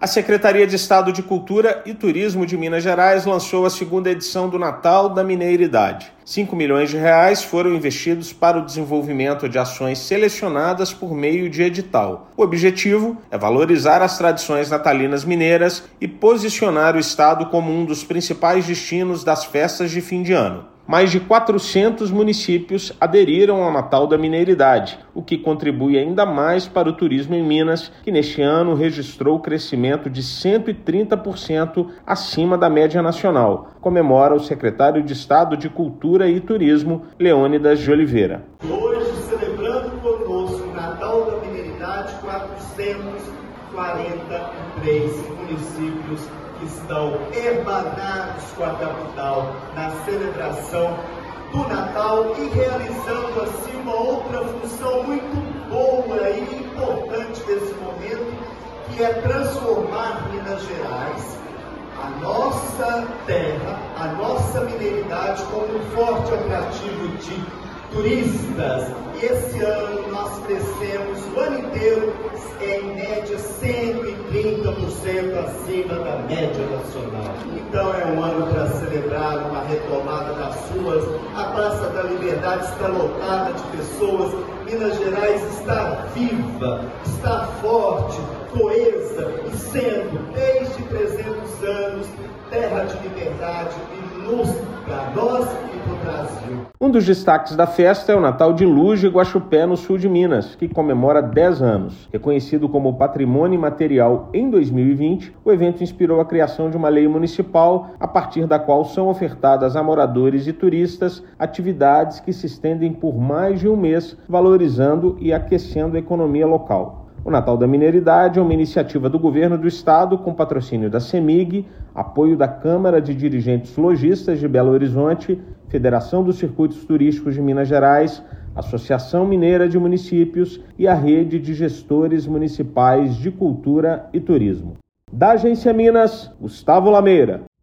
A Secretaria de Estado de Cultura e Turismo de Minas Gerais lançou a segunda edição do Natal da Mineiridade. R$5 milhões foram investidos para o desenvolvimento de ações selecionadas por meio de edital. O objetivo é valorizar as tradições natalinas mineiras e posicionar o estado como um dos principais destinos das festas de fim de ano. Mais de 400 municípios aderiram ao Natal da Mineiridade, o que contribui ainda mais para o turismo em Minas, que neste ano registrou crescimento de 130% acima da média nacional, comemora o secretário de Estado de Cultura e Turismo, Leônidas de Oliveira. Hoje, celebrando conosco o Natal da Mineiridade, 443 municípios que estão embanados com a capital na celebração do Natal e realizando assim uma outra função muito boa e importante desse momento, que é transformar Minas Gerais, a nossa terra, a nossa mineiridade, como um forte atrativo de turistas. E esse ano nós crescemos o ano inteiro em média 130% acima da média nacional. Então é um ano para celebrar uma retomada das ruas. A Praça da Liberdade está lotada de pessoas. Minas Gerais está viva, está forte, coesa e sendo, desde 300 anos, terra de liberdade e luz para nós e para o Brasil. Um dos destaques da festa é o Natal de Luz de Guaxupé, no sul de Minas, que comemora 10 anos. Reconhecido como Patrimônio Imaterial em 2020, o evento inspirou a criação de uma lei municipal, a partir da qual são ofertadas a moradores e turistas atividades que se estendem por mais de um mês, valorizando e aquecendo a economia local. O Natal da Mineiridade é uma iniciativa do Governo do Estado com patrocínio da CEMIG, apoio da Câmara de Dirigentes Lojistas de Belo Horizonte, Federação dos Circuitos Turísticos de Minas Gerais, Associação Mineira de Municípios e a Rede de Gestores Municipais de Cultura e Turismo. Da Agência Minas, Gustavo Lameira.